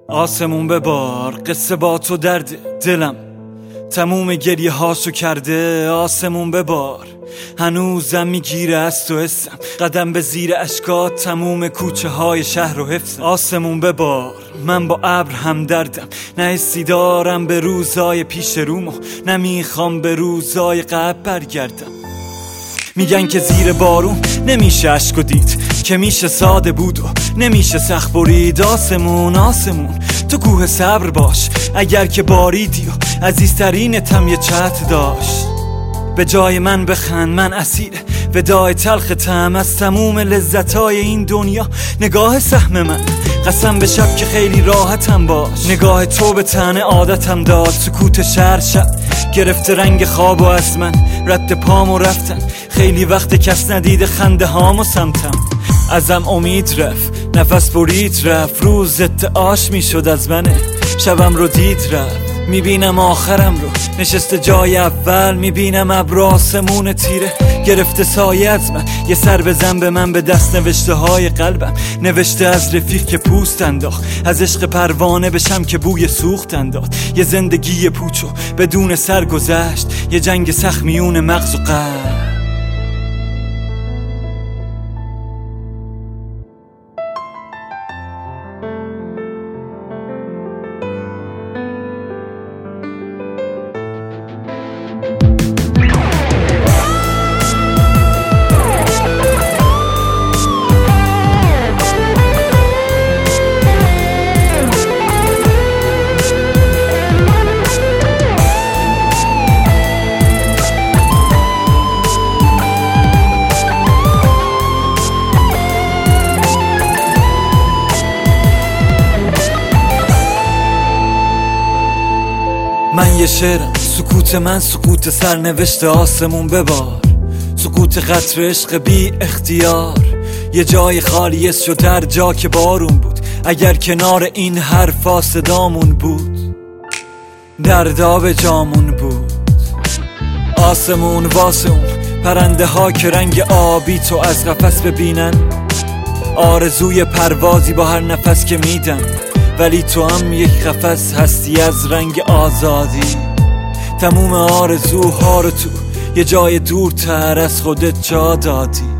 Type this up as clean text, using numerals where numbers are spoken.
آسمون ببار، قصه با تو درد دلم تموم گریه هاشو کرده. آسمون ببار، هنوزم میگیره از تو حسم، قدم به زیر اشکات تموم کوچه های شهر رو حفظم. آسمون ببار، من با ابر هم دردم، نه حسی دارم به روزای پیش رومو، نمیخوام به روزای قبل برگردم. میگن که زیر بارون نمیشه عشق دید، که میشه ساده بود و نمیشه سخت برید. آسمون تو کوه صبر باش، اگر که باریدی و عزیزترینتم یه چتر داشت. به جای من بخند، من اسیر ودای تلختم از تموم لذتای این دنیا. نگاه سهم من قسم به شب که خیلی راحتم باش، نگاه تو به تنه عادتم داد. سکوت شهر شب گرفته رنگ خواب و از من رد پامو رفتن. خیلی وقت کس ندیده خنده هامو سمتم، ازم امید رفت، نفس برید رفت. روز ضد آش میشد از منه، شبم رو دید رفت. میبینم آخرم رو نشسته جای اول، میبینم ابر آسمون تیره گرفته سایه از من. یه سر بزن به من، به دست نوشته های قلبم، نوشته از رفیق که پوست انداخت، از عشق پروانه بشم که بوی سوخت انداخت. یه زندگی پوچو بدون سر گذشت، یه جنگ سخت میون مغز و قلب. من یه شعرم، سکوت من سکوت سرنوشت. آسمون ببار، سکوت قطر عشق بی اختیار. یه جای خالی شد در جا که بارون بود، اگر کنار این حرفا صدامون بود، دردا به جامون بود. آسمون واسه اون پرنده ها که رنگ آبی تو از قفس ببینن، آرزوی پروازی با هر نفس که میدن. ولی تو هم یک قفس هستی از رنگ آزادی، تموم آرزوها رو تو یه جای دورتر از خودت جا دادی.